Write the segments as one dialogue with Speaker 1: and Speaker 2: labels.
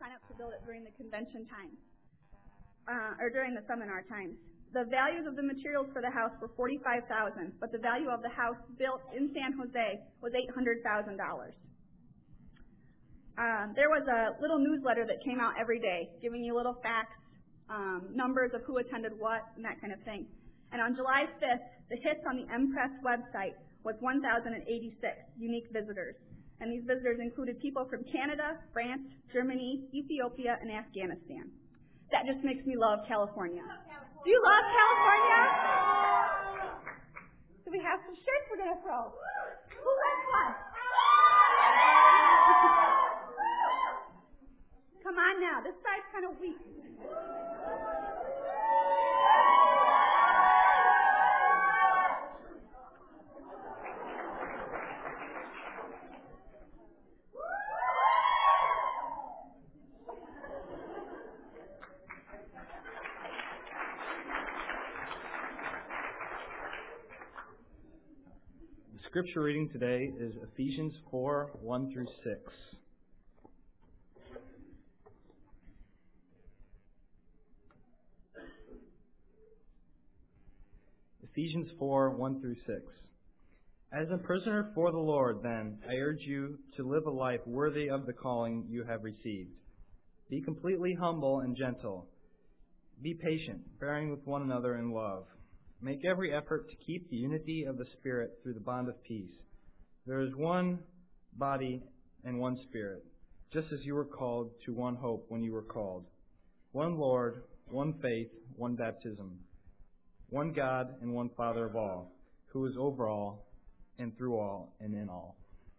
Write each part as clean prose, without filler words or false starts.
Speaker 1: sign up to build it during the convention times, or during the seminar times. The values of the materials for the house were $45,000, but the value of the house built in San Jose was $800,000. There was a little newsletter that came out every day, giving you little facts, numbers of who attended what, and that kind of thing. And on July 5th, the hits on the MPress website was 1,086 unique visitors. And these visitors included people from Canada, France, Germany, Ethiopia, and Afghanistan. That just makes me love California. Do you love California? Do we have some shirts we're going to throw? Who wants one? Come on now. This side's kind of weak.
Speaker 2: Scripture reading today is Ephesians 4, 1 through 6. Ephesians 4, 1 through 6. As a prisoner for the Lord, then, I urge you to live a life worthy of the calling you have received. Be completely humble and gentle. Be patient, bearing with one another in love. Make every effort to keep the unity of the Spirit through the bond of peace. There is one body and one Spirit, just as you were called to one hope when you were called. One Lord, one faith, one baptism. One God and one Father of all, who is over all and through all and in all.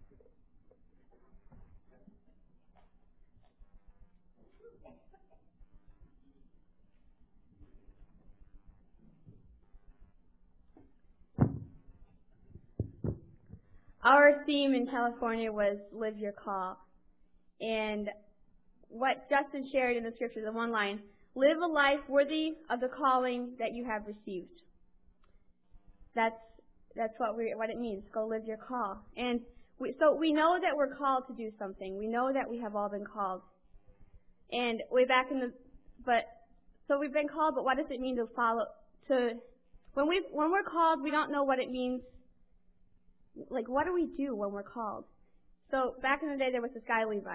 Speaker 3: Our theme in California was Live Your Call. And what Justin shared in the scripture, the one line, live a life worthy of the calling that you have received. That's what it means. Go live your call. And so we know that we're called to do something. We know that we have all been called. And way back so we've been called, but what does it mean to follow? When we're called, we don't know what it means. Like, what do we do when we're called? So back in the day, there was this guy, Levi.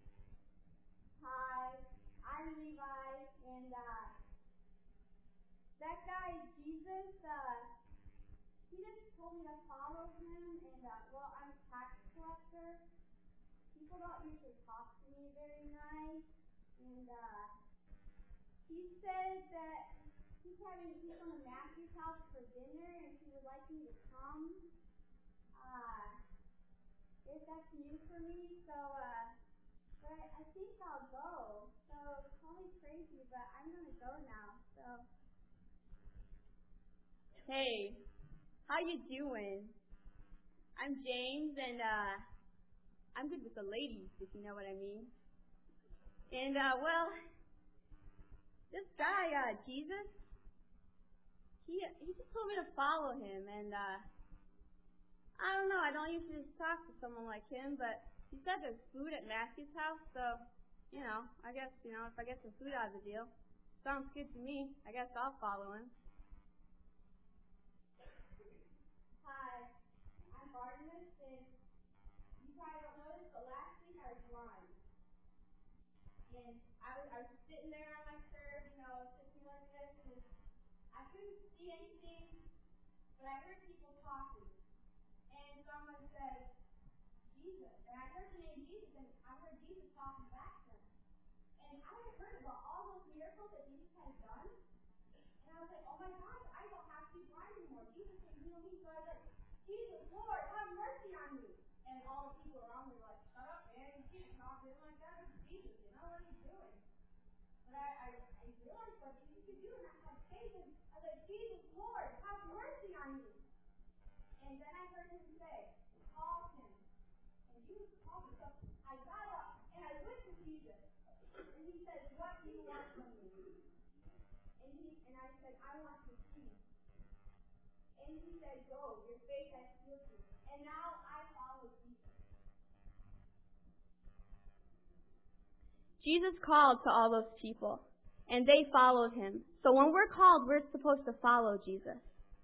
Speaker 4: Hi, I'm Levi, and that guy, Jesus, he just told me to follow him, and I'm a tax collector. People don't usually talk to me very nice, and he said that he's going to Matthew's house for dinner, and he would like me to come. If that's new for me, but I think I'll go. So call me crazy, but I'm going to go now. So.
Speaker 3: Hey, how you doing? I'm James, and I'm good with the ladies, if you know what I mean. And this guy, Jesus, he just told me to follow him, and I don't know, I don't usually talk to someone like him, but he said there's food at Matthew's house, so, I guess, if I get some food out of the deal, sounds good to me. I guess I'll follow him.
Speaker 4: Hi, I'm Barnabas, and you probably don't know this, but last week I was blind. And I was sitting there on my curb, sitting like this, and I couldn't see anything, but I heard people talking. And someone said, Jesus. And I heard the name Jesus, and I heard Jesus talking back to him. And I had heard about all those miracles that Jesus had done. And I was like, oh my gosh, I don't have to be blind anymore. Jesus can heal me. So I was like, Jesus, Lord, have mercy on me. And all the people around me were like, shut up, man. You can't talk to him like that. It's Jesus. You know what he's doing. But I realized what Jesus could do, and I had faith. And I was like, Jesus, Lord, have mercy on me. And then I heard him say, call him. And Jesus called me. So I got up and I went to Jesus. And he said, what do you want from me? And I said, I want to see. And he said, go, your faith has healed you. And now I follow Jesus.
Speaker 3: Jesus called to all those people, and they followed him. So when we're called, we're supposed to follow Jesus.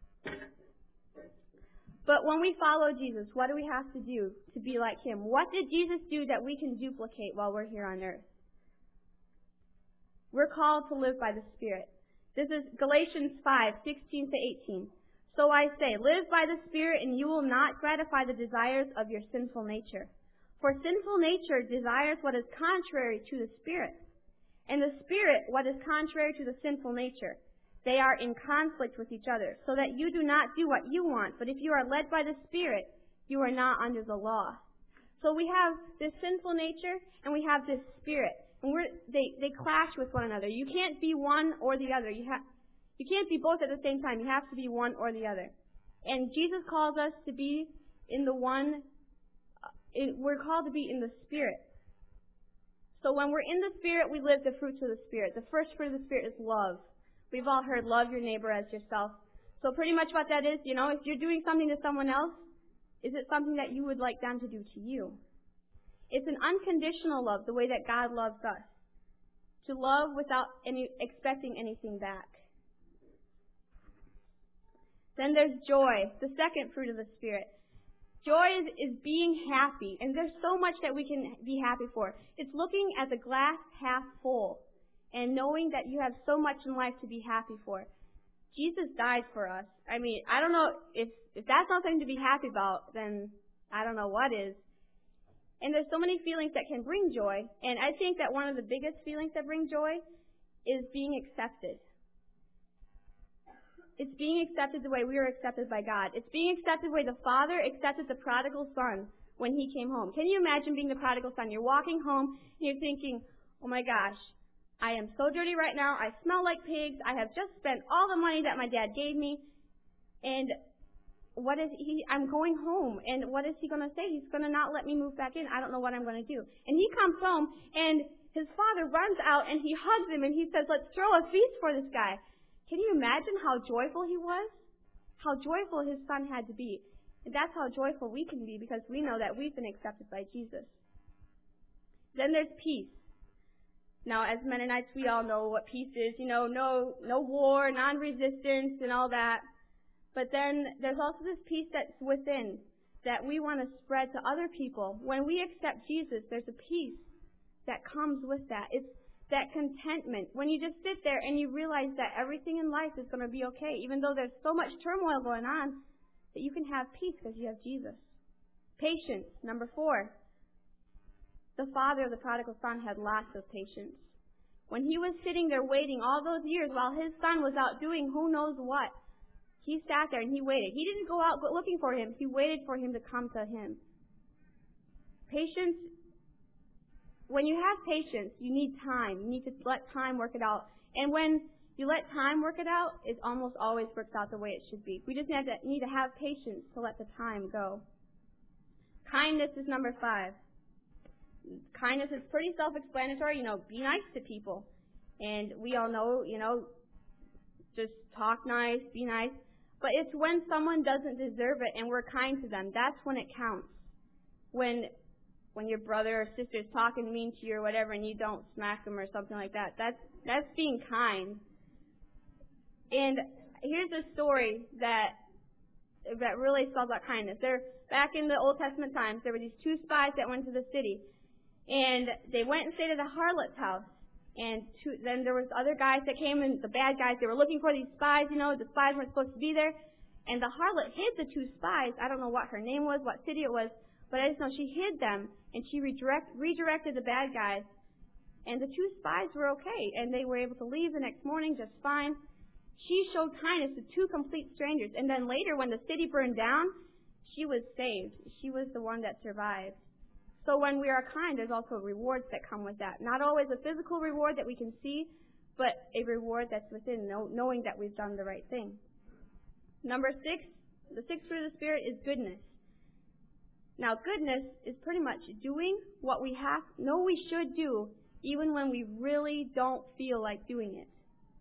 Speaker 3: But when we follow Jesus, what do we have to do to be like him? What did Jesus do that we can duplicate while we're here on earth? We're called to live by the Spirit. This is Galatians 5:16 to 18. So I say, live by the Spirit, and you will not gratify the desires of your sinful nature. For sinful nature desires what is contrary to the Spirit, and the Spirit what is contrary to the sinful nature. They are in conflict with each other, so that you do not do what you want. But if you are led by the Spirit, you are not under the law. So we have this sinful nature, and we have this Spirit. And they clash with one another. You can't be one or the other. You can't be both at the same time. You have to be one or the other. And Jesus calls us to be in the one. We're called to be in the Spirit. So when we're in the Spirit, we live the fruits of the Spirit. The first fruit of the Spirit is love. We've all heard, love your neighbor as yourself. So pretty much what that is, if you're doing something to someone else, is it something that you would like them to do to you? It's an unconditional love, the way that God loves us. To love without expecting anything back. Then there's joy, the second fruit of the Spirit. Joy is being happy, and there's so much that we can be happy for. It's looking at the glass half full and knowing that you have so much in life to be happy for. Jesus died for us. I don't know if that's not something to be happy about, then I don't know what is. And there's so many feelings that can bring joy, and I think that one of the biggest feelings that bring joy is being accepted. It's being accepted the way we were accepted by God. It's being accepted the way the Father accepted the prodigal son when he came home. Can you imagine being the prodigal son? You're walking home and you're thinking, oh my gosh, I am so dirty right now. I smell like pigs. I have just spent all the money that my dad gave me. And I'm going home. And what is he going to say? He's going to not let me move back in. I don't know what I'm going to do. And he comes home and his father runs out and he hugs him and he says, let's throw a feast for this guy. Can you imagine how joyful he was? How joyful his son had to be. And that's how joyful we can be because we know that we've been accepted by Jesus. Then there's peace. Now, as Mennonites, we all know what peace is. No war, non-resistance, and all that. But then there's also this peace that's within that we want to spread to other people. When we accept Jesus, there's a peace that comes with that. It's that contentment. When you just sit there and you realize that everything in life is going to be okay, even though there's so much turmoil going on, that you can have peace because you have Jesus. Patience, number 4. The father of the prodigal son had lots of patience. When he was sitting there waiting all those years while his son was out doing who knows what, he sat there and he waited. He didn't go out looking for him. He waited for him to come to him. Patience, when you have patience, you need time. You need to let time work it out. And when you let time work it out, it almost always works out the way it should be. We just need to have patience to let the time go. Kindness is number 5. Kindness is pretty self-explanatory. Be nice to people. And we all know, just talk nice, be nice. But it's when someone doesn't deserve it and we're kind to them. That's when it counts. When your brother or sister is talking mean to you or whatever and you don't smack them or something like that. That's being kind. And here's a story that really spells out kindness. Back in the Old Testament times, there were these 2 spies that went to the city. And they went and stayed at a harlot's house. And then there was other guys that came, and the bad guys, they were looking for these spies, the spies weren't supposed to be there. And the harlot hid the 2 spies. I don't know what her name was, what city it was, but I just know she hid them, and she redirected the bad guys. And the 2 spies were okay, and they were able to leave the next morning just fine. She showed kindness to 2 complete strangers. And then later, when the city burned down, she was saved. She was the one that survived. So when we are kind, there's also rewards that come with that. Not always a physical reward that we can see, but a reward that's within, knowing that we've done the right thing. Number 6, the 6th fruit of the Spirit is goodness. Now, goodness is pretty much doing what we know we should do, even when we really don't feel like doing it.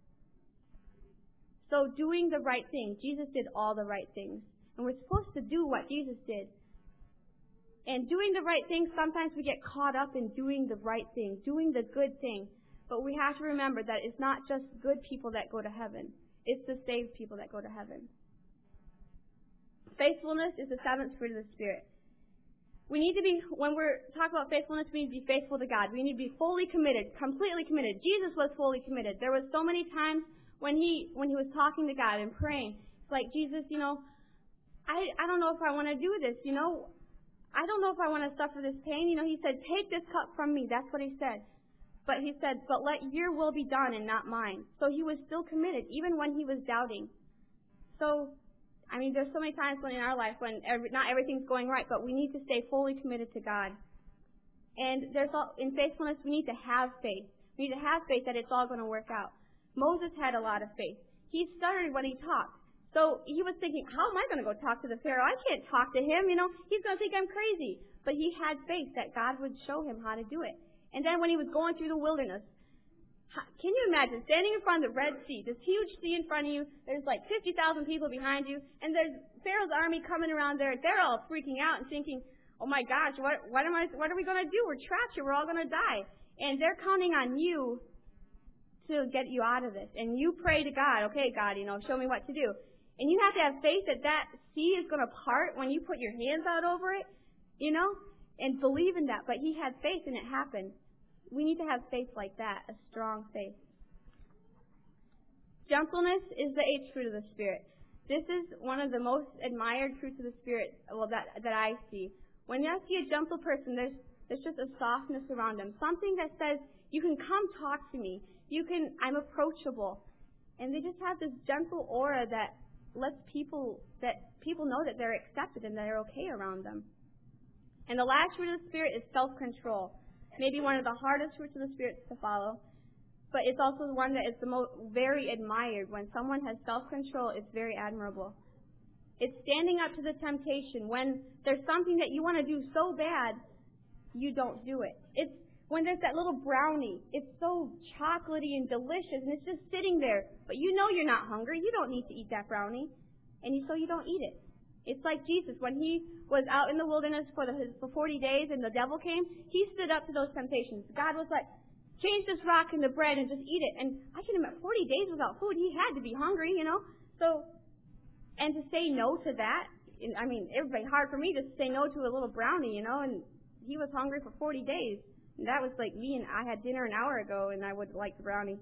Speaker 3: So doing the right thing. Jesus did all the right things. And we're supposed to do what Jesus did. And doing the right thing, sometimes we get caught up in doing the right thing, doing the good thing. But we have to remember that it's not just good people that go to heaven. It's the saved people that go to heaven. Faithfulness is the seventh fruit of the Spirit. We need to be, when we're talking about faithfulness, we need to be faithful to God. We need to be fully committed, completely committed. Jesus was fully committed. There was so many times when he was talking to God and praying, it's like, Jesus, I don't know if I want to do this, I don't know if I want to suffer this pain. He said, take this cup from me. That's what he said. But he said, but let your will be done and not mine. So he was still committed, even when he was doubting. So, there's so many times in our life when not everything's going right, but we need to stay fully committed to God. And in faithfulness, we need to have faith. We need to have faith that it's all going to work out. Moses had a lot of faith. He stuttered when he talked. So he was thinking, how am I going to go talk to the Pharaoh? I can't talk to him, he's going to think I'm crazy. But he had faith that God would show him how to do it. And then when he was going through the wilderness, can you imagine standing in front of the Red Sea, this huge sea in front of you, there's like 50,000 people behind you, and there's Pharaoh's army coming around there. They're all freaking out and thinking, oh my gosh, what are we going to do? We're trapped here. We're all going to die. And they're counting on you to get you out of this. And you pray to God, okay, God, show me what to do. And you have to have faith that sea is going to part when you put your hands out over it, and believe in that. But he had faith and it happened. We need to have faith like that, a strong faith. Gentleness is the eighth fruit of the Spirit. This is one of the most admired fruits of the Spirit, that I see. When I see a gentle person, there's just a softness around them. Something that says, you can come talk to me. I'm approachable. And they just have this gentle aura that lets people know that they're accepted and that they're okay around them. And the last fruit of the Spirit is self-control. Maybe one of the hardest fruits of the Spirit to follow, but it's also the one that is the most very admired. When someone has self-control, it's very admirable. It's standing up to the temptation. When there's something that you want to do so bad, you don't do it. It's when there's that little brownie. It's so chocolatey and delicious, and it's just sitting there. But you're not hungry. You don't need to eat that brownie. So you don't eat it. It's like Jesus. When he was out in the wilderness for 40 days and the devil came, he stood up to those temptations. God was like, change this rock into bread and just eat it. And I can imagine 40 days without food. He had to be hungry, So, and to say no to that, it would be hard for me to say no to a little brownie, and he was hungry for 40 days. And that was like me, and I had dinner an hour ago, and I would like the brownie.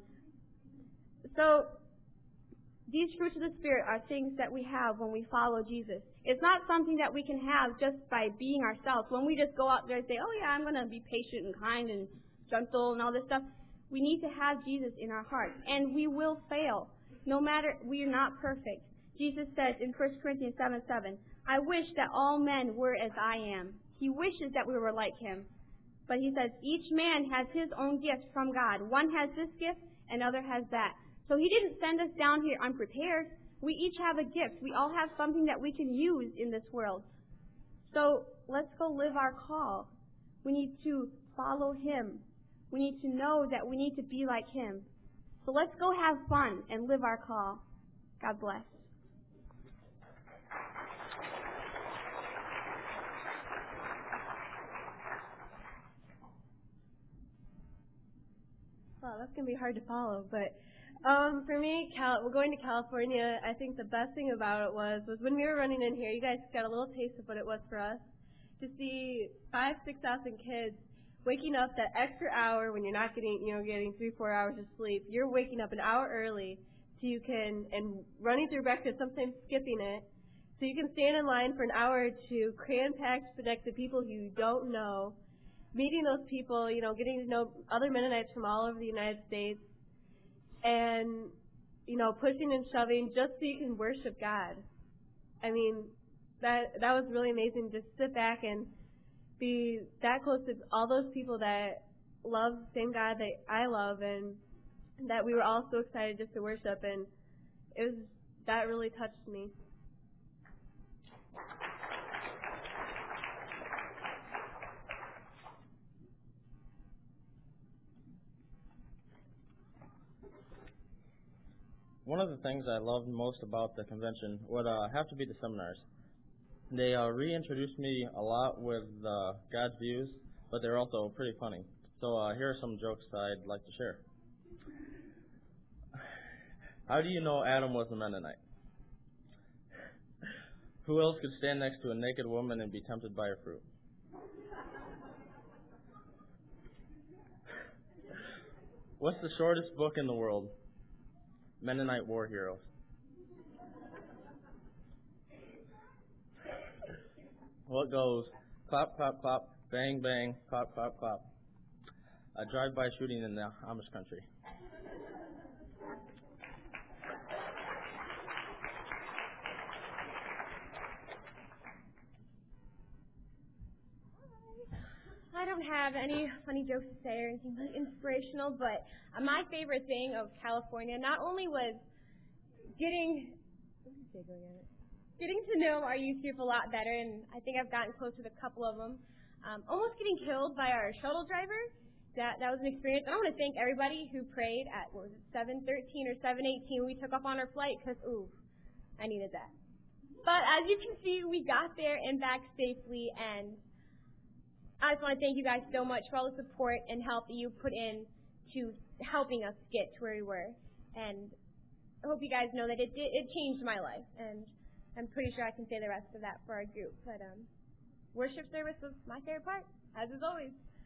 Speaker 3: So, these fruits of the Spirit are things that we have when we follow Jesus. It's not something that we can have just by being ourselves. When we just go out there and say, oh yeah, I'm going to be patient and kind and gentle and all this stuff, we need to have Jesus in our hearts. And we will fail. We are not perfect. Jesus says in 1 Corinthians 7:7, I wish that all men were as I am. He wishes that we were like him. But he says, each man has his own gift from God. One has this gift, another has that. So he didn't send us down here unprepared. We each have a gift. We all have something that we can use in this world. So let's go live our call. We need to follow him. We need to know that we need to be like him. So let's go have fun and live our call. God bless.
Speaker 5: Well, that's going to be hard to follow, but for me, going to California, I think the best thing about it was when we were running in here, you guys got a little taste of what it was for us, to see 5,000-6,000 kids waking up that extra hour when you're not getting 3-4 hours of sleep. You're waking up an hour early and running through breakfast, sometimes skipping it, so you can stand in line for an hour or two, cram-packed next to people who you don't know, meeting those people, getting to know other Mennonites from all over the United States, and, pushing and shoving just so you can worship God. That was really amazing, just sit back and be that close to all those people that love the same God that I love, and that we were all so excited just to worship, and that really touched me.
Speaker 6: One of the things I loved most about the convention would have to be the seminars. They reintroduced me a lot with God's views, but they're also pretty funny. So here are some jokes I'd like to share. How do you know Adam was a Mennonite? Who else could stand next to a naked woman and be tempted by her fruit? What's the shortest book in the world? Mennonite War Heroes. What goes clap, clap, clap, bang, bang, clap, clap, clap? A drive-by shooting in the Amish country.
Speaker 3: I don't have any funny jokes to say or anything really inspirational, but my favorite thing of California not only was getting to know our youth group a lot better, and I think I've gotten close with a couple of them. Almost getting killed by our shuttle driver. That was an experience. And I want to thank everybody who prayed at, 7:13 or 7:18 when we took off on our flight, because, I needed that. But as you can see, we got there and back safely, and I just want to thank you guys so much for all the support and help that you put in to helping us get to where we were. And I hope you guys know that it changed my life, and I'm pretty sure I can say the rest of that for our group. But worship service was my favorite part, as is always.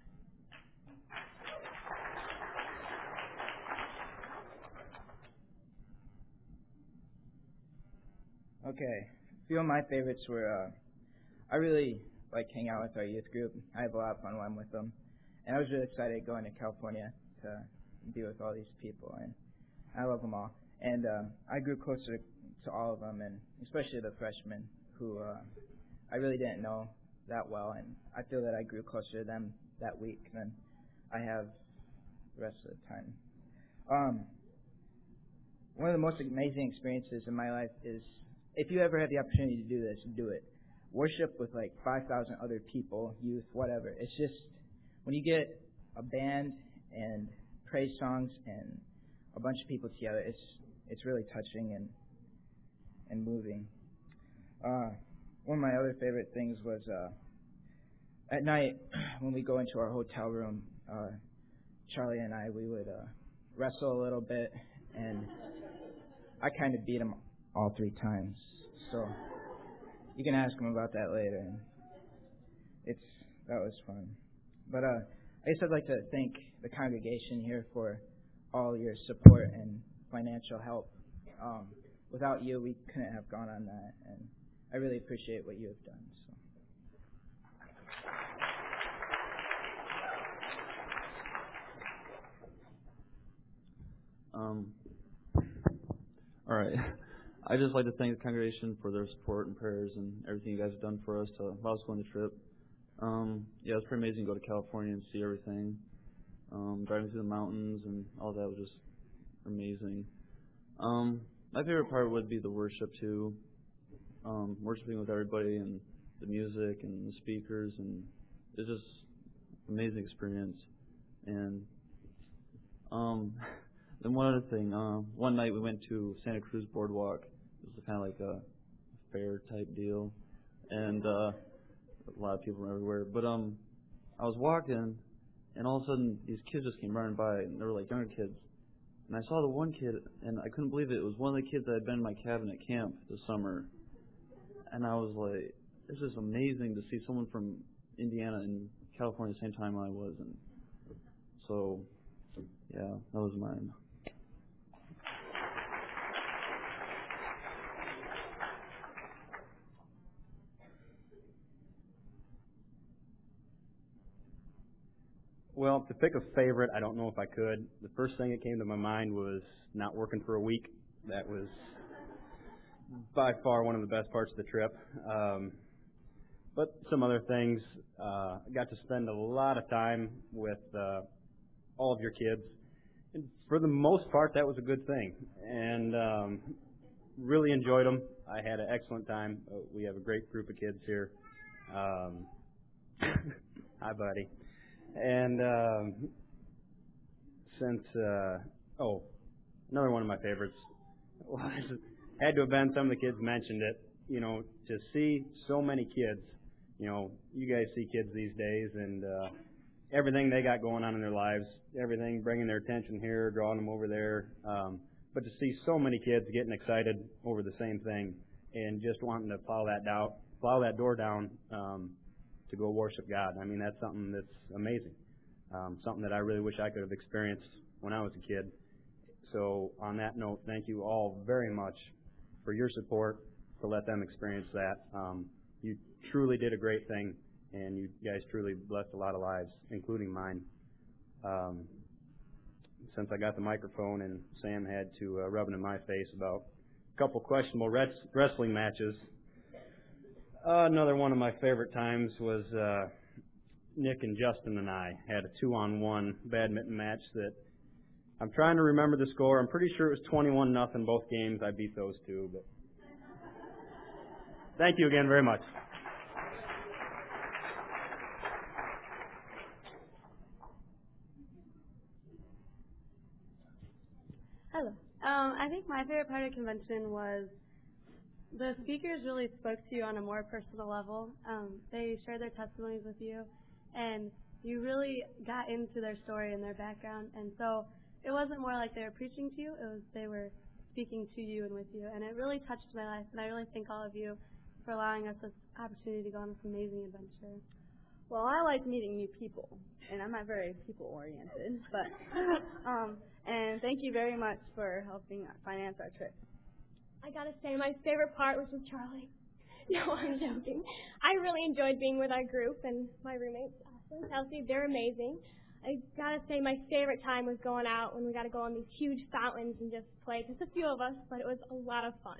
Speaker 7: Okay, a few of my favorites were, I really like hang out with our youth group. I have a lot of fun when I'm with them. And I was really excited going to California to be with all these people, and I love them all. And I grew closer to all of them, and especially the freshmen who I really didn't know that well, and I feel that I grew closer to them that week than I have the rest of the time. One of the most amazing experiences in my life is, if you ever have the opportunity to do this, do it. Worship with like 5,000 other people, youth, whatever. It's just, when you get a band and praise songs and a bunch of people together, it's really touching and moving. One of my other favorite things was at night when we go into our hotel room, Charlie and I, we would wrestle a little bit, and I kind of beat him all 3 times. So you can ask him about that later. And that was fun. But I guess I'd like to thank the congregation here for all your support and financial help. Without you, we couldn't have gone on that, and I really appreciate what you have done.
Speaker 8: All right. I'd just like to thank the congregation for their support and prayers and everything you guys have done for us to allow us to go on the trip. Yeah, it's pretty amazing to go to California and see everything. Driving through the mountains and all that was just amazing. My favorite part would be the worship too. Worshiping with everybody and the music and the speakers, and it's just an amazing experience. And then one other thing, one night we went to Santa Cruz Boardwalk. It was kind of like a fair type deal, and a lot of people from everywhere. But I was walking, and all of a sudden these kids just came running by, and they were like younger kids. And I saw the one kid, and I couldn't believe it. It was one of the kids that had been in my cabin at camp this summer. And I was like, it's just amazing to see someone from Indiana and California at the same time I was. And so, yeah, that was mine.
Speaker 9: Well, to pick a favorite, I don't know if I could. The first thing that came to my mind was not working for a week. That was by far one of the best parts of the trip. But some other things, I got to spend a lot of time with all of your kids. And for the most part, that was a good thing. And really enjoyed them. I had an excellent time. We have a great group of kids here. Hi, buddy. And another one of my favorites had to have been, some of the kids mentioned it, to see so many kids, you guys see kids these days and everything they got going on in their lives, everything bringing their attention here, drawing them over there. But to see so many kids getting excited over the same thing and just wanting to plow that door down to go worship God. I mean, that's something that's amazing. Something that I really wish I could have experienced when I was a kid. So on that note, thank you all very much for your support to let them experience that. You truly did a great thing, and you guys truly blessed a lot of lives, including mine. Since I got the microphone and Sam had to rub it in my face about a couple questionable wrestling matches, another one of my favorite times was Nick and Justin and I had a 2-on-1 badminton match that I'm trying to remember the score. I'm pretty sure it was 21-0 both games. I beat those two, but thank you again very much.
Speaker 5: Hello. I think my favorite part of convention was the speakers really spoke to you on a more personal level. They shared their testimonies with you, and you really got into their story and their background. And so it wasn't more like they were preaching to you, it was they were speaking to you and with you. And it really touched my life, and I really thank all of you for allowing us this opportunity to go on this amazing adventure.
Speaker 1: Well, I like meeting new people, and I'm not very people-oriented, but and thank you very much for helping finance our trip.
Speaker 4: I gotta say, my favorite part was with Charlie. No, I'm joking. I really enjoyed being with our group and my roommates, Ashley and Kelsey. They're amazing. I gotta say, my favorite time was going out when we got to go on these huge fountains and just play. Just a few of us, but it was a lot of fun.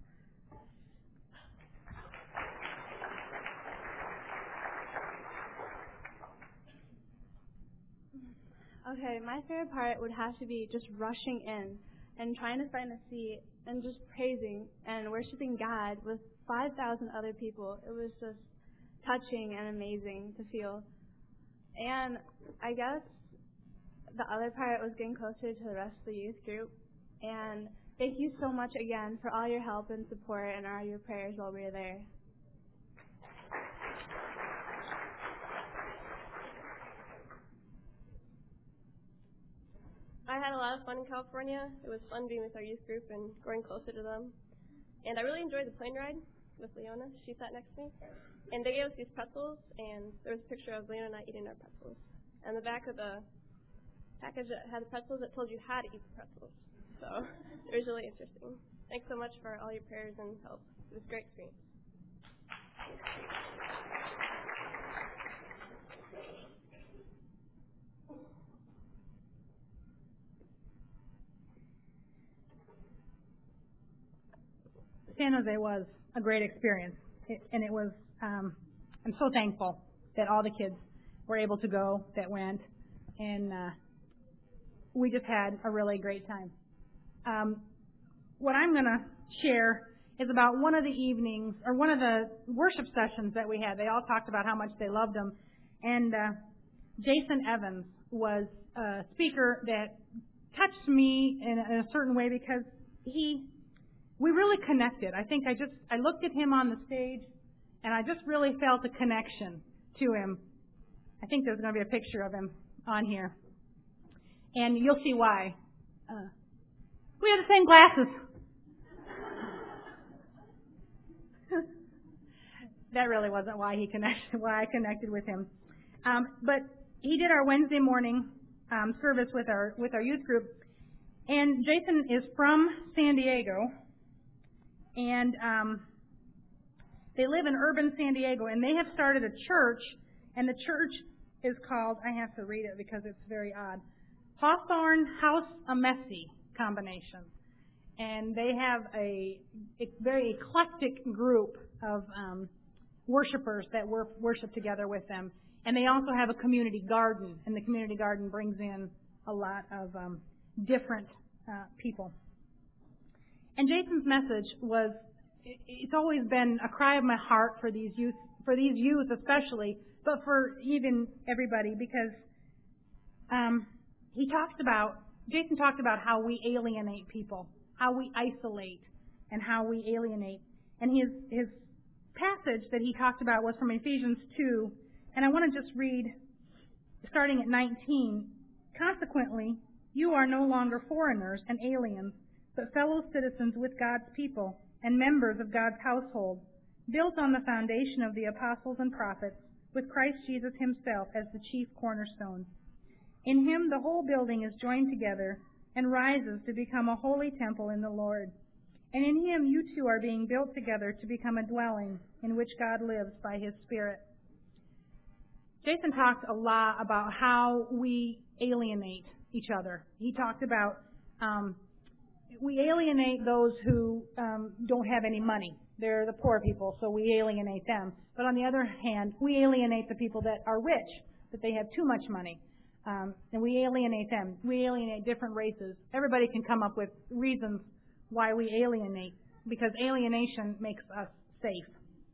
Speaker 1: Okay, my favorite part would have to be just rushing in and trying to find a seat and just praising and worshiping God with 5,000 other people. It was just touching and amazing to feel. And I guess the other part was getting closer to the rest of the youth group. And thank you so much again for all your help and support and all your prayers while we were there.
Speaker 5: I had a lot of fun in California. It was fun being with our youth group and growing closer to them. And I really enjoyed the plane ride with Leona. She sat next to me. And they gave us these pretzels, and there was a picture of Leona and I eating our pretzels. And the back of the package that had the pretzels, it told you how to eat the pretzels. So it was really interesting. Thanks so much for all your prayers and help. It was a great experience.
Speaker 10: San Jose was a great experience, and it was, I'm so thankful that all the kids were able to go that went, and we just had a really great time. What I'm going to share is about one of the evenings, or one of the worship sessions that we had. They all talked about how much they loved them, and Jason Evans was a speaker that touched me in a certain way because we really connected. I think I looked at him on the stage, and I just really felt a connection to him. I think there's going to be a picture of him on here, and you'll see why. We had the same glasses. That really wasn't why I connected with him. But he did our Wednesday morning service with our youth group, and Jason is from San Diego. And they live in urban San Diego, and they have started a church, and the church is called, I have to read it because it's very odd, Hawthorne House Amesi combination. And they have a very eclectic group of worshipers that worship together with them. And they also have a community garden, and the community garden brings in a lot of different people. And Jason's message was, it's always been a cry of my heart for these youth especially, but for even everybody, because Jason talked about how we alienate people, how we isolate, and how we alienate. And his passage that he talked about was from Ephesians 2, and I want to just read, starting at 19. Consequently, you are no longer foreigners and aliens, but fellow citizens with God's people and members of God's household, built on the foundation of the apostles and prophets, with Christ Jesus himself as the chief cornerstone. In him the whole building is joined together and rises to become a holy temple in the Lord. And in him you two are being built together to become a dwelling in which God lives by his Spirit. Jason talked a lot about how we alienate each other. He talked about we alienate those who don't have any money. They're the poor people, so we alienate them. But on the other hand, we alienate the people that are rich, that they have too much money. And we alienate them. We alienate different races. Everybody can come up with reasons why we alienate, because alienation makes us safe.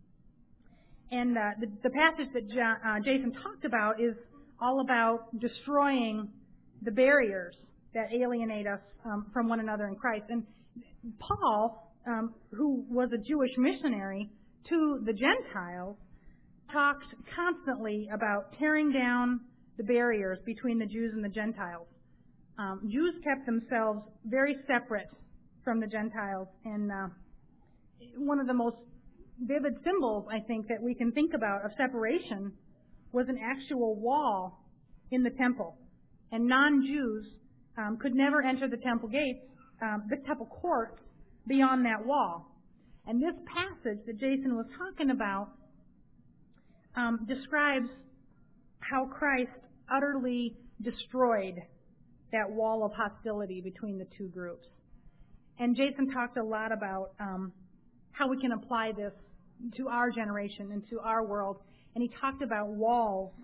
Speaker 10: And the passage that Jason talked about is all about destroying the barriers that alienate us from one another in Christ. And Paul, who was a Jewish missionary to the Gentiles, talked constantly about tearing down the barriers between the Jews and the Gentiles. Jews kept themselves very separate from the Gentiles, and one of the most vivid symbols, I think, that we can think about of separation was an actual wall in the temple. And non-Jews could never enter the temple gates, the temple courts, beyond that wall. And this passage that Jason was talking about describes how Christ utterly destroyed that wall of hostility between the two groups. And Jason talked a lot about how we can apply this to our generation and to our world. And he talked about walls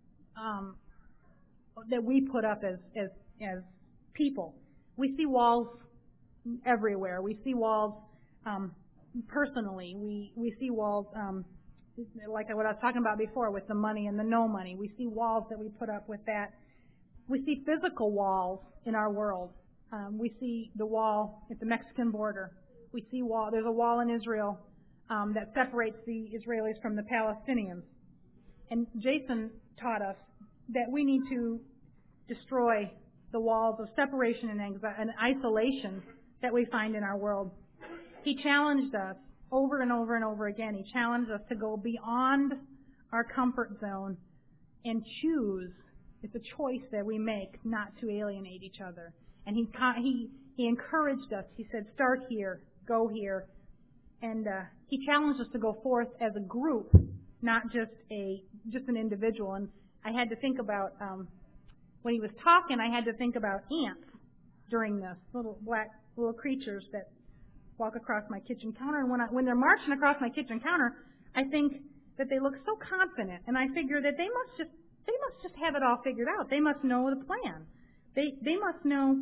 Speaker 10: that we put up as people. We see walls everywhere. We see walls personally. We see walls like what I was talking about before with the money and the no money. We see walls that we put up with that. We see physical walls in our world. We see the wall at the Mexican border. We see there's a wall in Israel that separates the Israelis from the Palestinians. And Jason taught us that we need to destroy the walls of separation and isolation that we find in our world. He challenged us over and over and over again. He challenged us to go beyond our comfort zone and choose. It's a choice that we make not to alienate each other. And he encouraged us. He said, start here, go here. And he challenged us to go forth as a group, not just an individual. And I had to think about, when he was talking, I had to think about ants during this, little creatures that walk across my kitchen counter. And when they're marching across my kitchen counter, I think that they look so confident. And I figure that they must just have it all figured out. They must know the plan. They must know,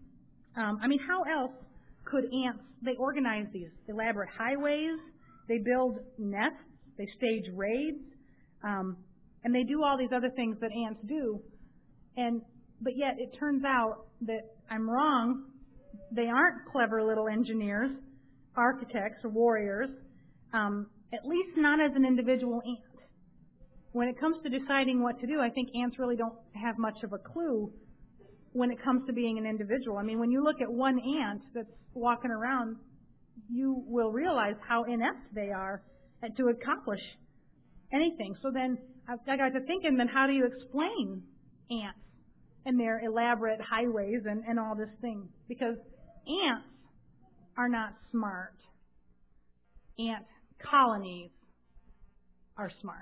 Speaker 10: how else could ants, they organize these elaborate highways, they build nests, they stage raids, and they do all these other things that ants do. But yet it turns out that I'm wrong. They aren't clever little engineers, architects, or warriors, at least not as an individual ant. When it comes to deciding what to do, I think ants really don't have much of a clue when it comes to being an individual. I mean, when you look at one ant that's walking around, you will realize how inept they are to accomplish anything. So then I got to thinking, then how do you explain ants and their elaborate highways and all this thing? Because ants are not smart. Ant colonies are smart.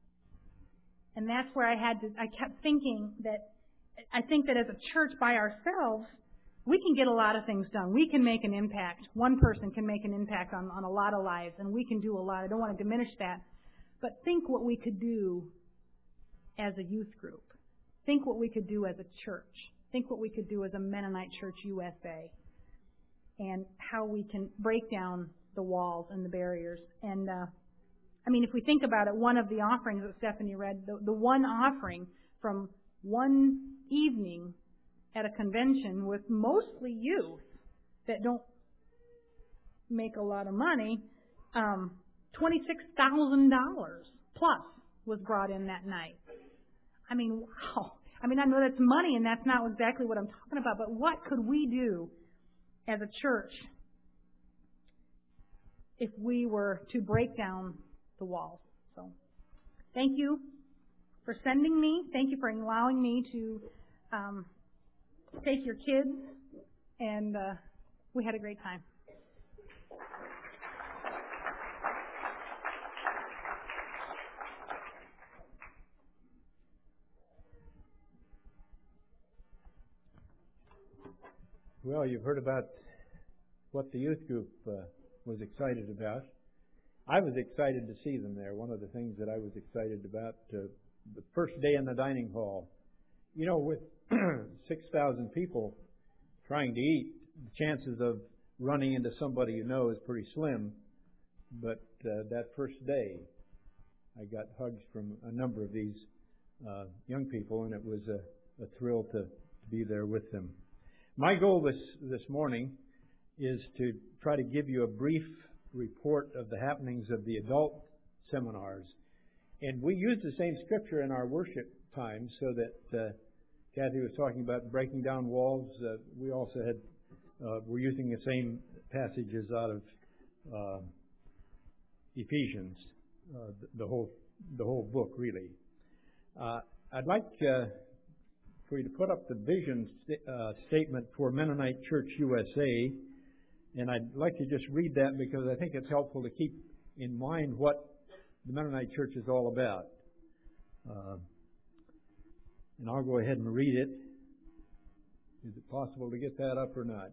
Speaker 10: And that's where I kept thinking that I think that as a church by ourselves, we can get a lot of things done. We can make an impact. One person can make an impact on a lot of lives, and we can do a lot. I don't want to diminish that. But think what we could do as a youth group. Think what we could do as a church. Think what we could do as a Mennonite Church USA. And how we can break down the walls and the barriers. And, if we think about it, one of the offerings that Stephanie read, the one offering from one evening at a convention with mostly youth that don't make a lot of money, $26,000 plus was brought in that night. I mean, wow. I mean, I know that's money, and that's not exactly what I'm talking about, but what could we do as a church if we were to break down the walls? So, thank you for sending me. Thank you for allowing me to take your kids, and we had a great time.
Speaker 11: Well, you've heard about what the youth group was excited about. I was excited to see them there. One of the things that I was excited about, the first day in the dining hall. You know, with 6,000 people trying to eat, the chances of running into somebody you know is pretty slim. But that first day, I got hugs from a number of these young people, and it was a thrill to be there with them. My goal this morning is to try to give you a brief report of the happenings of the adult seminars. And we use the same scripture in our worship time, so that Kathy was talking about breaking down walls. We also had we're using the same passages out of Ephesians, the whole book really. I'd like for you to put up the vision statement for Mennonite Church USA, and I'd like to just read that because I think it's helpful to keep in mind what the Mennonite Church is all about. And I'll go ahead and read it. Is it possible to get that up or not?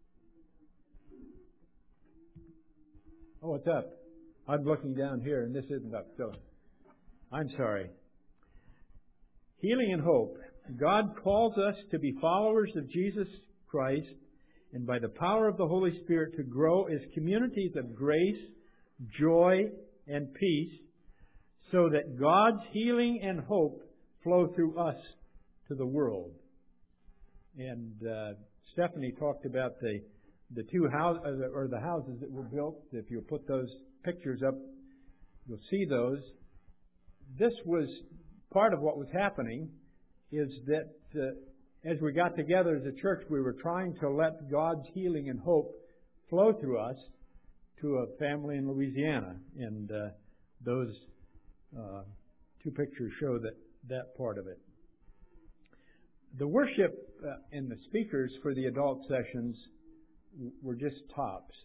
Speaker 11: Oh, it's up. I'm looking down here, and this isn't up, so I'm sorry. Healing and hope. God calls us to be followers of Jesus Christ, and by the power of the Holy Spirit to grow as communities of grace, joy, and peace, so that God's healing and hope flow through us to the world. And Stephanie talked about the two houses, or the houses that were built. If you put those pictures up, you'll see those. This was part of what was happening, is that as we got together as a church, we were trying to let God's healing and hope flow through us to a family in Louisiana. And those two pictures show that part of it. The worship and the speakers for the adult sessions were just tops.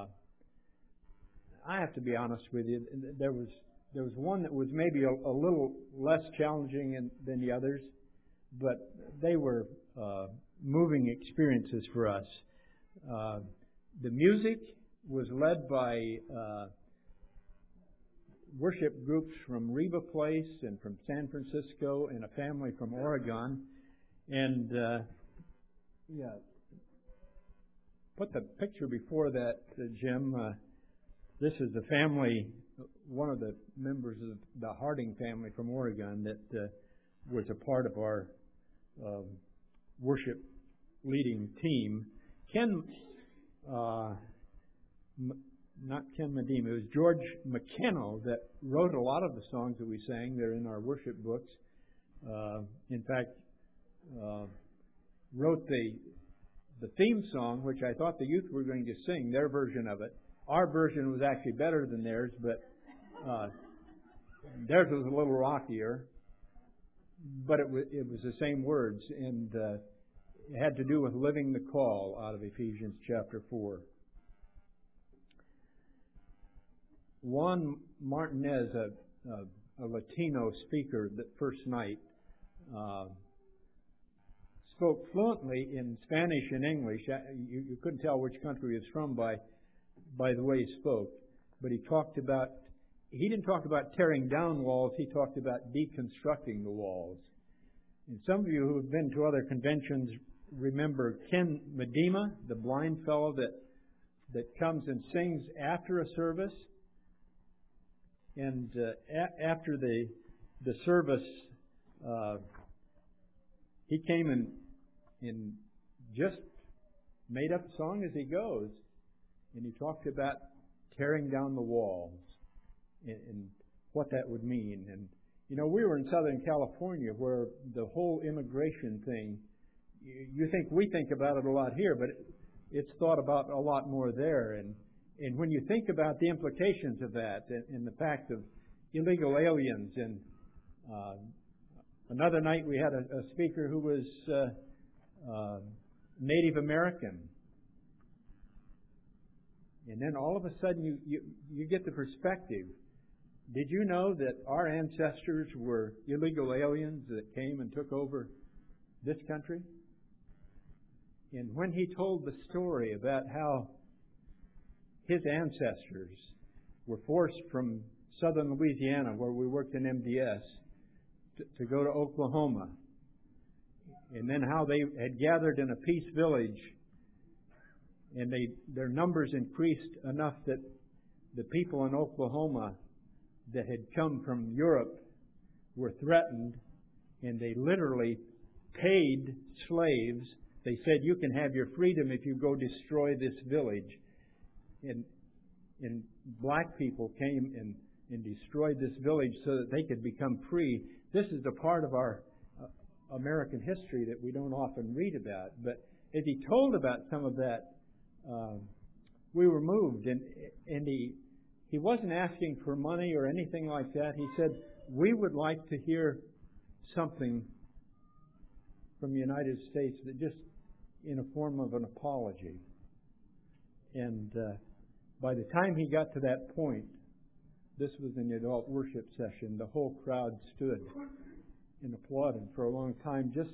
Speaker 11: I have to be honest with you. There was one that was maybe a little less challenging than the others, but they were moving experiences for us. The music was led by worship groups from Reba Place and from San Francisco, and a family from Oregon. And put the picture before that, Jim. This is the family, one of the members of the Harding family from Oregon that was a part of our worship leading team. Not Ken Medema, it was George McKenna that wrote a lot of the songs that we sang. They're in our worship books. In fact, wrote the theme song, which I thought the youth were going to sing, their version of it. Our version was actually better than theirs, but theirs was a little rockier. But it was the same words, and it had to do with living the call out of Ephesians chapter 4. Juan Martinez, a Latino speaker that first night, spoke fluently in Spanish and English. You couldn't tell which country he was from by the way he spoke. But he didn't talk about tearing down walls, he talked about deconstructing the walls. And some of you who have been to other conventions remember Ken Medema, the blind fellow that comes and sings after a service. And after the service, he came and just made up a song as he goes. And he talked about tearing down the walls and what that would mean. And, you know, we were in Southern California where the whole immigration thing, we think about it a lot here, but it's thought about a lot more there. And when you think about the implications of that and the fact of illegal aliens, and another night we had a speaker who was Native American. And then all of a sudden you get the perspective. Did you know that our ancestors were illegal aliens that came and took over this country? And when he told the story about how his ancestors were forced from southern Louisiana, where we worked in MDS, to go to Oklahoma, and then how they had gathered in a peace village, and their numbers increased enough that the people in Oklahoma that had come from Europe were threatened, and they literally paid slaves. They said, "You can have your freedom if you go destroy this village." And black people came and destroyed this village so that they could become free. This is a part of our American history that we don't often read about. But as he told about some of that, we were moved. And he wasn't asking for money or anything like that. He said, "We would like to hear something from the United States that just in a form of an apology." And by the time he got to that point, this was in the adult worship session, the whole crowd stood and applauded for a long time just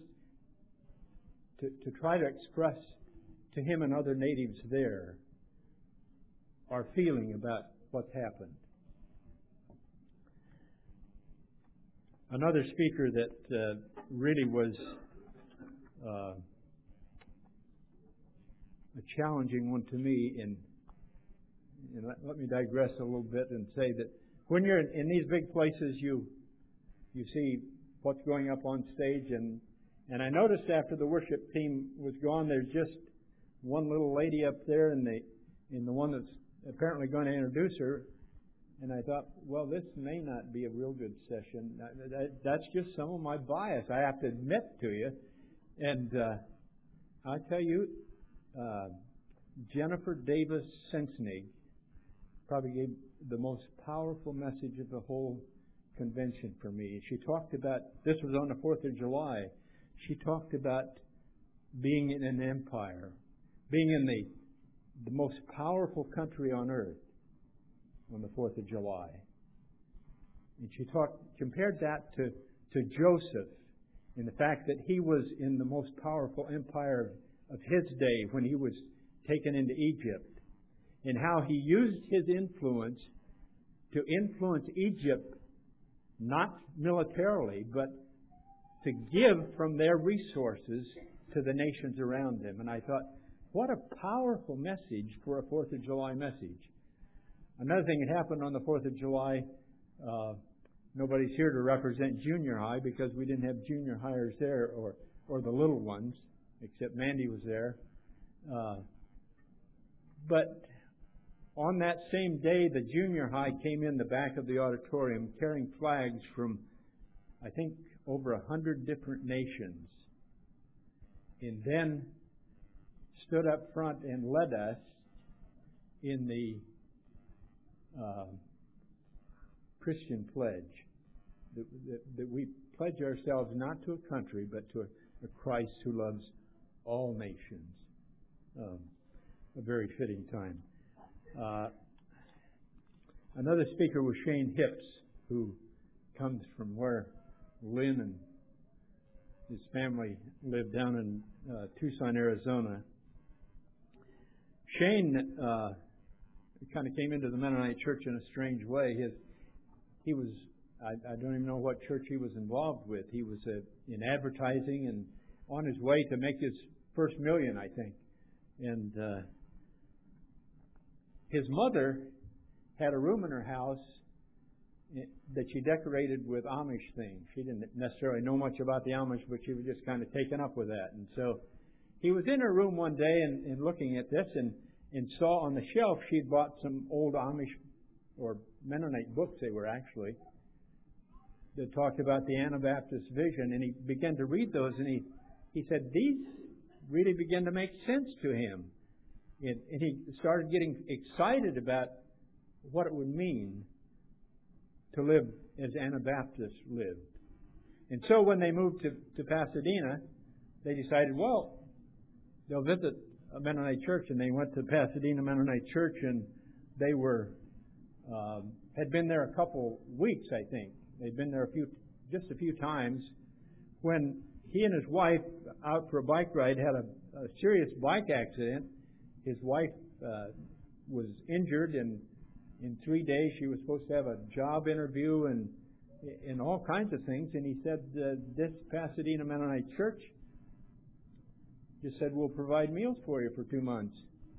Speaker 11: to try to express to him and other natives there our feeling about what's happened. Another speaker that really was a challenging one to me, and let me digress a little bit and say that when you're in these big places, you see what's going up on stage, and I noticed after the worship team was gone, there's just one little lady up there, and the one that's apparently going to introduce her. And I thought, well, this may not be a real good session. That's just some of my bias, I have to admit to you. And I tell you, Jennifer Davis Sensenig probably gave the most powerful message of the whole convention for me. She talked about, this was on the 4th of July, she talked about being in an empire, being in the most powerful country on earth on the 4th of July. And she compared that to Joseph in the fact that he was in the most powerful empire of his day when he was taken into Egypt, and how he used his influence to influence Egypt, not militarily, but to give from their resources to the nations around them. And I thought, what a powerful message for a 4th of July message. Another thing that happened on the 4th of July, nobody's here to represent junior high because we didn't have junior hires there, or the little ones, except Mandy was there. But on that same day, the junior high came in the back of the auditorium carrying flags from, I think, over 100 different nations. And then stood up front and led us in the Christian pledge. That we pledge ourselves not to a country, but to a Christ who loves all nations. A very fitting time. Another speaker was Shane Hipps, who comes from where Lynn and his family lived down in Tucson, Arizona. Shane kind of came into the Mennonite church in a strange way. He was, I don't even know what church he was involved with. He was in advertising and on his way to make his first million, I think. And his mother had a room in her house that she decorated with Amish things. She didn't necessarily know much about the Amish, but she was just kind of taken up with that. And so he was in her room one day and looking at this, and and saw on the shelf she'd bought some old Amish or Mennonite books, they were actually, that talked about the Anabaptist vision, and he began to read those, and he said these really began to make sense to him. And he started getting excited about what it would mean to live as Anabaptists lived. And so when they moved to Pasadena, they decided, well, they'll visit a Mennonite church, and they went to Pasadena Mennonite Church, and they were had been there a couple weeks, I think. They'd been there just a few times. When he and his wife, out for a bike ride, had a serious bike accident. His wife was injured, and in 3 days she was supposed to have a job interview and all kinds of things. And he said, this Pasadena Mennonite Church just said, we'll provide meals for you for 2 months.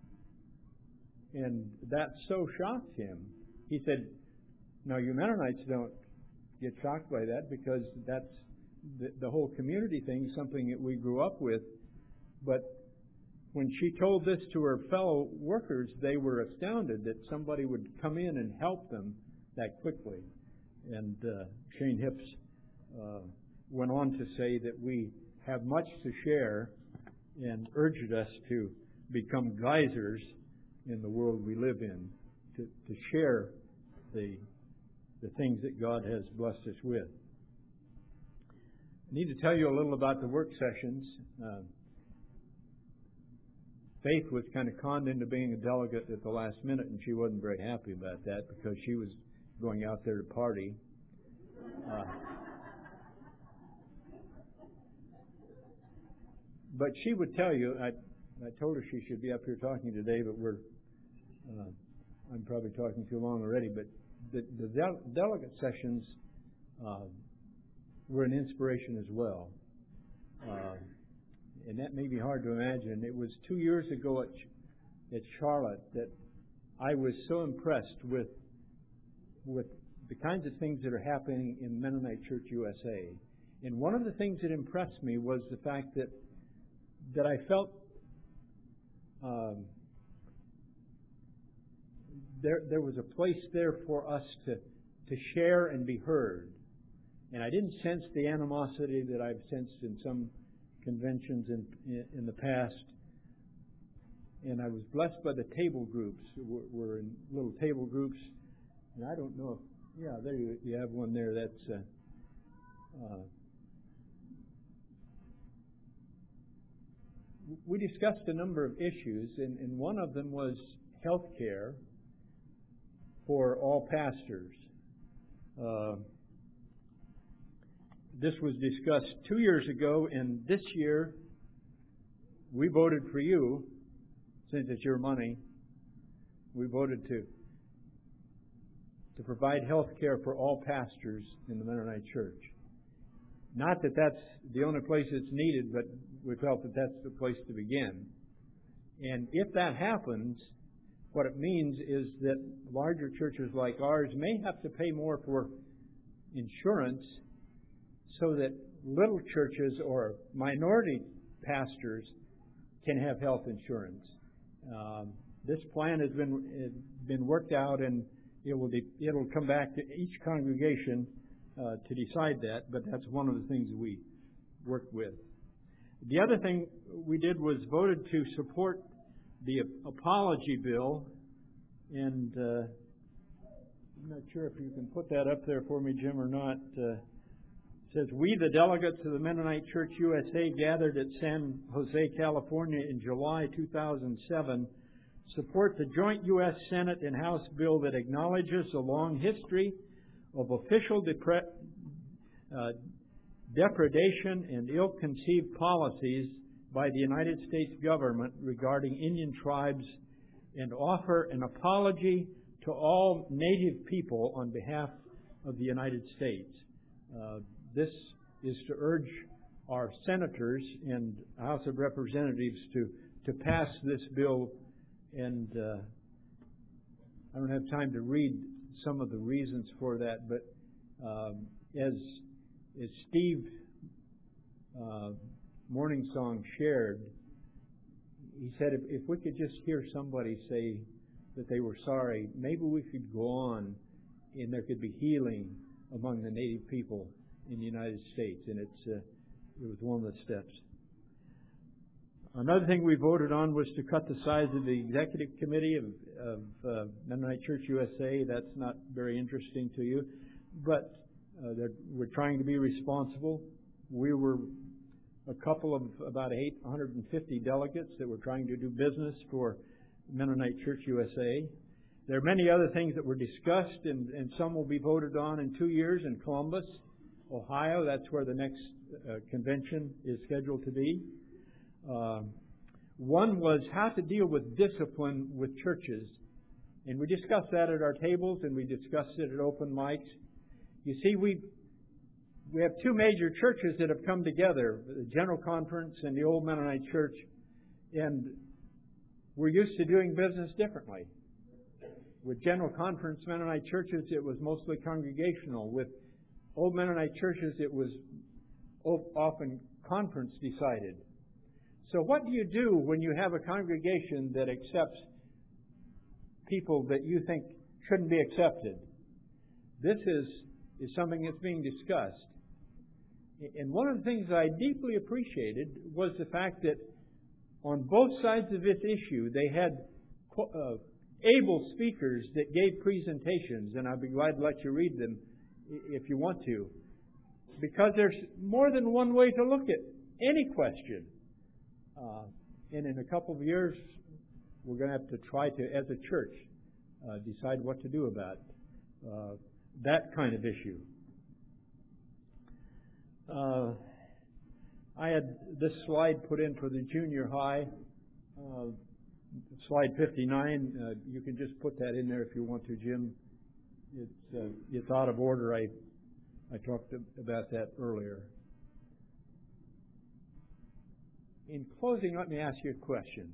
Speaker 11: And that so shocked him. He said, no, you Mennonites don't get shocked by that, because that's the whole community thing, something that we grew up with. But when she told this to her fellow workers, they were astounded that somebody would come in and help them that quickly. And Shane Hips went on to say that we have much to share, and urged us to become geysers in the world we live in, to share the things that God has blessed us with. I need to tell you a little about the work sessions. Faith was kind of conned into being a delegate at the last minute, and she wasn't very happy about that because she was going out there to party. But she would tell you, I told her she should be up here talking today, but I'm probably talking too long already, but the delegate sessions were an inspiration as well. And that may be hard to imagine. It was 2 years ago at Charlotte that I was so impressed with the kinds of things that are happening in Mennonite Church USA. And one of the things that impressed me was the fact that I felt there was a place there for us to share and be heard. And I didn't sense the animosity that I've sensed in some conventions in the past. And I was blessed by the table groups. We're in little table groups. And I don't know if, yeah, there you have one there. That's we discussed a number of issues, and one of them was health care for all pastors. This was discussed 2 years ago, and this year we voted for you, since it's your money. We voted to provide health care for all pastors in the Mennonite Church. Not that that's the only place it's needed, but we felt that that's the place to begin. And if that happens, what it means is that larger churches like ours may have to pay more for insurance so that little churches or minority pastors can have health insurance. This plan has been worked out, and it'll come back to each congregation to decide that, but that's one of the things we worked with. The other thing we did was voted to support the apology bill, and I'm not sure if you can put that up there for me, Jim, or not. It says, we, the delegates of the Mennonite Church USA, gathered at San Jose, California in July 2007, support the joint U.S. Senate and House bill that acknowledges a long history of official depredation and ill-conceived policies by the United States government regarding Indian tribes, and offer an apology to all Native people on behalf of the United States. This is to urge our senators and House of Representatives to pass this bill, and I don't have time to read some of the reasons for that, but as Steve Morningsong shared, he said if we could just hear somebody say that they were sorry, maybe we could go on and there could be healing among the Native people in the United States. And it was one of the steps. Another thing we voted on was to cut the size of the executive committee of Mennonite Church USA. That's not very interesting to you, but we're trying to be responsible. We were a couple of about 850 delegates that were trying to do business for Mennonite Church USA. There are many other things that were discussed, and some will be voted on in 2 years in Columbus, Ohio. That's where the next convention is scheduled to be. One was how to deal with discipline with churches. And we discussed that at our tables, and we discussed it at open mics. You see, we have two major churches that have come together, the General Conference and the Old Mennonite Church, and we're used to doing business differently. With General Conference Mennonite churches, it was mostly congregational. With Old Mennonite churches, it was often conference decided. So what do you do when you have a congregation that accepts people that you think shouldn't be accepted? This is something that's being discussed. And one of the things I deeply appreciated was the fact that on both sides of this issue, they had able speakers that gave presentations, and I'd be glad to let you read them if you want to, because there's more than one way to look at any question. And in a couple of years, we're going to have to try to, as a church, decide what to do about that kind of issue. I had this slide put in for the junior high, slide 59. You can just put that in there if you want to, Jim. It's out of order. I talked about that earlier. In closing, let me ask you a question.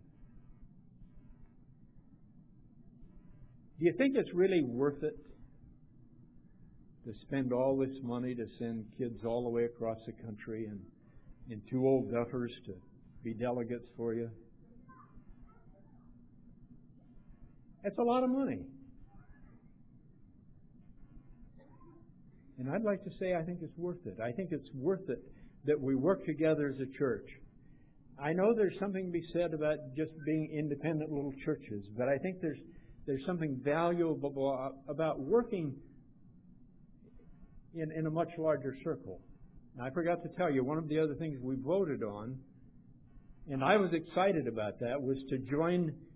Speaker 11: Do you think it's really worth it to spend all this money to send kids all the way across the country and two old duffers to be delegates for you? That's a lot of money. And I'd like to say I think it's worth it. I think it's worth it that we work together as a church. I know there's something to be said about just being independent little churches, but I think there's something valuable about working in a much larger circle. And I forgot to tell you, one of the other things we voted on, and I was excited about that, was to join